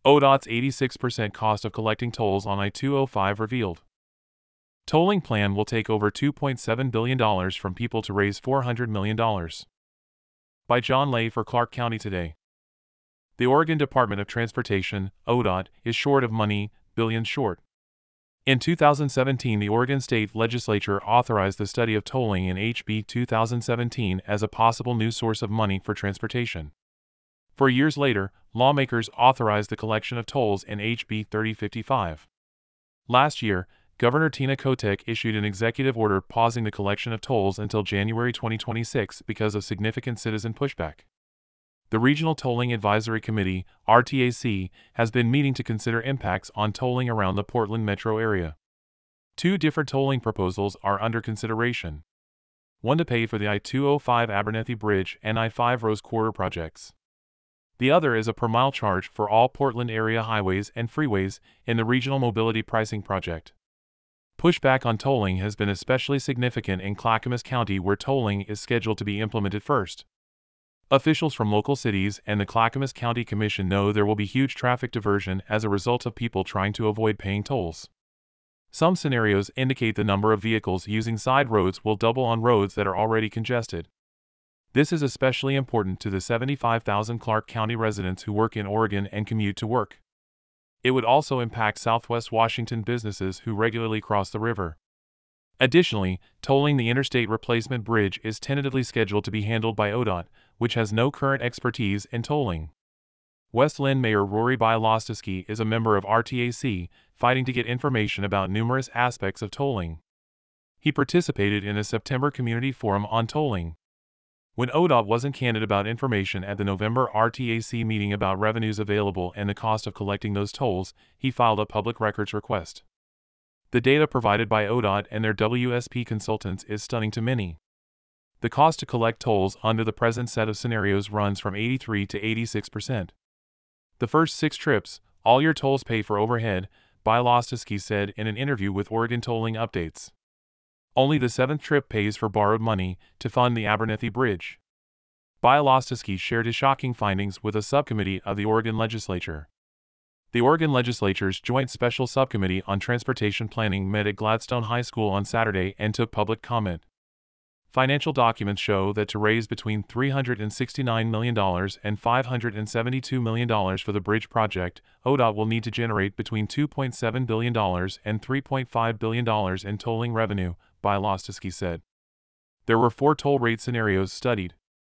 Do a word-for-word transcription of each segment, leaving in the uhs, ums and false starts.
O D O T's eighty-six percent cost of collecting tolls on I two oh five revealed. Tolling plan will take over two point seven billion dollars from people to raise four hundred million dollars. By John Lay for Clark County Today. The Oregon Department of Transportation, O D O T, is short of money, billions short. In two thousand seventeen, the Oregon State Legislature authorized the study of tolling in H B two thousand seventeen as a possible new source of money for transportation. Four years later, lawmakers authorized the collection of tolls in H B thirty fifty-five. Last year, Governor Tina Kotek issued an executive order pausing the collection of tolls until January twenty twenty-six because of significant citizen pushback. The Regional Tolling Advisory Committee, R T A C, has been meeting to consider impacts on tolling around the Portland metro area. Two different tolling proposals are under consideration. One to pay for the I two oh five Abernethy Bridge and I five Rose Quarter projects. The other is a per-mile charge for all Portland area highways and freeways in the Regional Mobility Pricing Project. Pushback on tolling has been especially significant in Clackamas County, where tolling is scheduled to be implemented first. Officials from local cities and the Clackamas County Commission know there will be huge traffic diversion as a result of people trying to avoid paying tolls. Some scenarios indicate the number of vehicles using side roads will double on roads that are already congested. This is especially important to the seventy-five thousand Clark County residents who work in Oregon and commute to work. It would also impact Southwest Washington businesses who regularly cross the river. Additionally, tolling the Interstate Replacement Bridge is tentatively scheduled to be handled by O D O T, which has no current expertise in tolling. West Linn Mayor Rory Bialostovsky is a member of R T A C, fighting to get information about numerous aspects of tolling. He participated in a September community forum on tolling. When O D O T wasn't candid about information at the November R T A C meeting about revenues available and the cost of collecting those tolls, he filed a public records request. The data provided by O D O T and their W S P consultants is stunning to many. The cost to collect tolls under the present set of scenarios runs from eighty-three to eighty-six percent. The first six trips, all your tolls pay for overhead, Bialostovsky said in an interview with Oregon Tolling Updates. Only the seventh trip pays for borrowed money to fund the Abernethy Bridge. Bialostovsky shared his shocking findings with a subcommittee of the Oregon Legislature. The Oregon Legislature's Joint Special Subcommittee on Transportation Planning met at Gladstone High School on Saturday and took public comment. Financial documents show that to raise between three hundred sixty-nine million dollars and five hundred seventy-two million dollars for the bridge project, O D O T will need to generate between two point seven billion dollars and three point five billion dollars in tolling revenue, Bialostovsky said. There were four toll rate scenarios studied.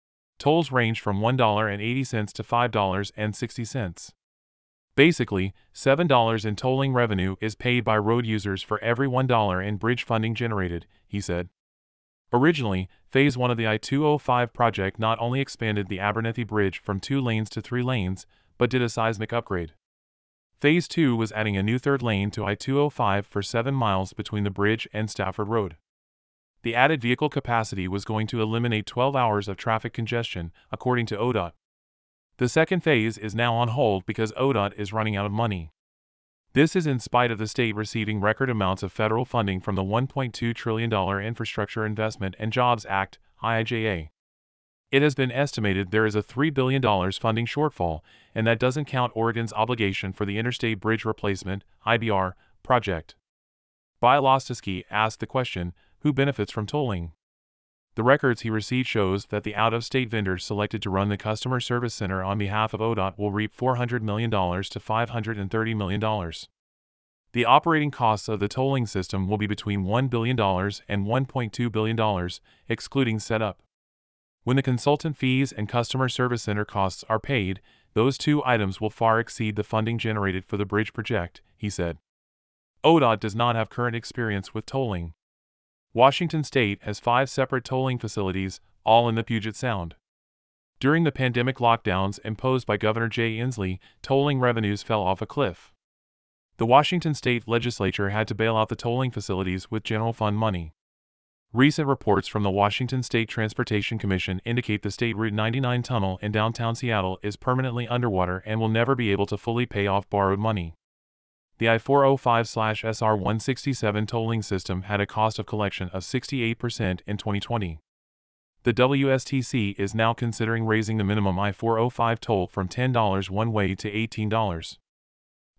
Tolls range from one dollar and eighty cents to five dollars and sixty cents. Basically, seven dollars in tolling revenue is paid by road users for every one dollar in bridge funding generated, he said. Originally, Phase one of the I two oh five project not only expanded the Abernethy Bridge from two lanes to three lanes, but did a seismic upgrade. Phase two was adding a new third lane to I two oh five for seven miles between the bridge and Stafford Road. The added vehicle capacity was going to eliminate twelve hours of traffic congestion, according to O D O T. The second phase is now on hold because O D O T is running out of money. This is in spite of the state receiving record amounts of federal funding from the one point two trillion dollars Infrastructure Investment and Jobs Act, I I J A. It has been estimated there is a three billion dollars funding shortfall, and that doesn't count Oregon's obligation for the Interstate Bridge Replacement, I B R, project. Bialostovsky asked the question, who benefits from tolling? The records he received shows that the out-of-state vendors selected to run the customer service center on behalf of O D O T will reap four hundred million dollars to five hundred thirty million dollars. The operating costs of the tolling system will be between one billion dollars and one point two billion dollars, excluding setup. When the consultant fees and customer service center costs are paid, those two items will far exceed the funding generated for the bridge project, he said. O D O T does not have current experience with tolling. Washington State has five separate tolling facilities, all in the Puget Sound. During the pandemic lockdowns imposed by Governor Jay Inslee, tolling revenues fell off a cliff. The Washington State Legislature had to bail out the tolling facilities with general fund money. Recent reports from the Washington State Transportation Commission indicate the State Route ninety-nine tunnel in downtown Seattle is permanently underwater and will never be able to fully pay off borrowed money. The I four oh five S R one sixty-seven tolling system had a cost of collection of sixty-eight percent in twenty twenty. The W S T C is now considering raising the minimum I four oh five toll from ten dollars one way to eighteen dollars.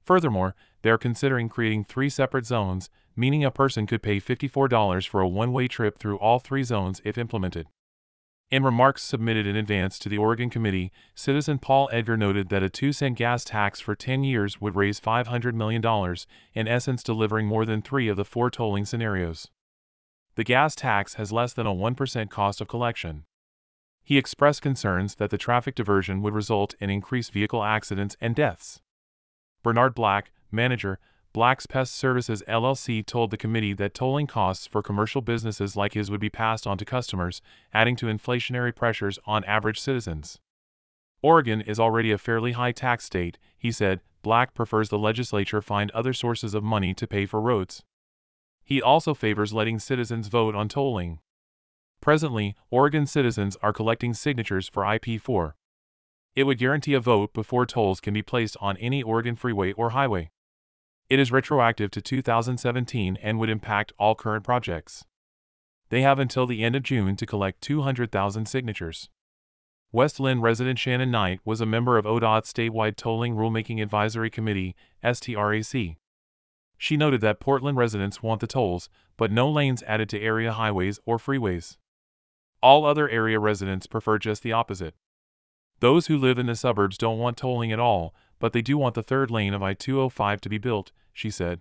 Furthermore, they are considering creating three separate zones, meaning a person could pay fifty-four dollars for a one-way trip through all three zones if implemented. In remarks submitted in advance to the Oregon Committee, citizen Paul Edgar noted that a two cent gas tax for ten years would raise five hundred million dollars, in essence delivering more than three of the four tolling scenarios. The gas tax has less than a one percent cost of collection. He expressed concerns that the traffic diversion would result in increased vehicle accidents and deaths. Bernard Black, manager, Black's Pest Services L L C, told the committee that tolling costs for commercial businesses like his would be passed on to customers, adding to inflationary pressures on average citizens. Oregon is already a fairly high tax state, he said. Black prefers the legislature find other sources of money to pay for roads. He also favors letting citizens vote on tolling. Presently, Oregon citizens are collecting signatures for I P four. It would guarantee a vote before tolls can be placed on any Oregon freeway or highway. It is retroactive to two thousand seventeen and would impact all current projects. They have until the end of June to collect two hundred thousand signatures. West Linn resident Shannon Knight was a member of O D O T's statewide Tolling Rulemaking Advisory Committee, S T R A C. She noted that Portland residents want the tolls, but no lanes added to area highways or freeways. All other area residents prefer just the opposite. Those who live in the suburbs don't want tolling at all, but they do want the third lane of I two oh five to be built, she said.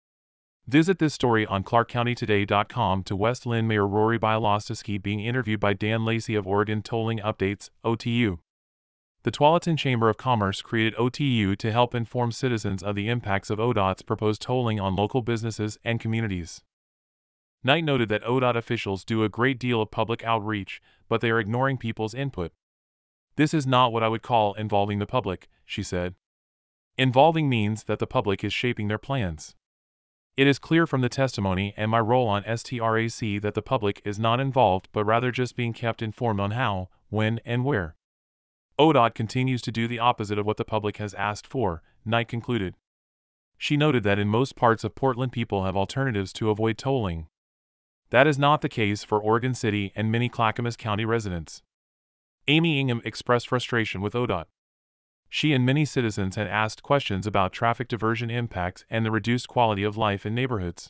Visit this story on clark county today dot com. To West Linn Mayor Rory Bialostowski being interviewed by Dan Lacey of Oregon Tolling Updates, O T U. The Tualatin Chamber of Commerce created O T U to help inform citizens of the impacts of O D O T's proposed tolling on local businesses and communities. Knight noted that O D O T officials do a great deal of public outreach, but they are ignoring people's input. This is not what I would call involving the public, she said. Involving means that the public is shaping their plans. It is clear from the testimony and my role on S T R A C that the public is not involved but rather just being kept informed on how, when, and where. O D O T continues to do the opposite of what the public has asked for, Knight concluded. She noted that in most parts of Portland people have alternatives to avoid tolling. That is not the case for Oregon City and many Clackamas County residents. Amy Ingham expressed frustration with O D O T. She and many citizens had asked questions about traffic diversion impacts and the reduced quality of life in neighborhoods.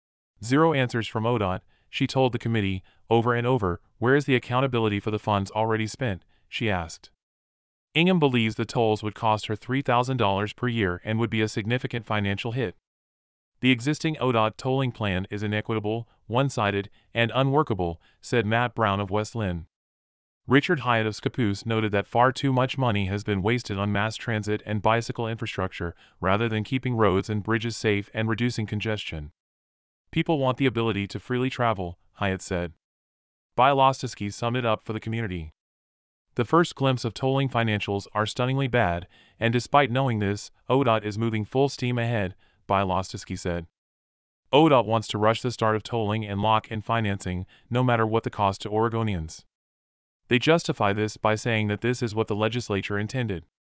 Zero answers from O D O T, she told the committee, over and over. Where is the accountability for the funds already spent, she asked. Ingham believes the tolls would cost her three thousand dollars per year and would be a significant financial hit. The existing O D O T tolling plan is inequitable, one-sided, and unworkable, said Matt Brown of West Linn. Richard Hyatt of Scappoose noted that far too much money has been wasted on mass transit and bicycle infrastructure rather than keeping roads and bridges safe and reducing congestion. People want the ability to freely travel, Hyatt said. Bialostowski summed it up for the community. The first glimpse of tolling financials are stunningly bad, and despite knowing this, O D O T is moving full steam ahead, Bialostowski said. O D O T wants to rush the start of tolling and lock in financing, no matter what the cost to Oregonians. They justify this by saying that this is what the legislature intended.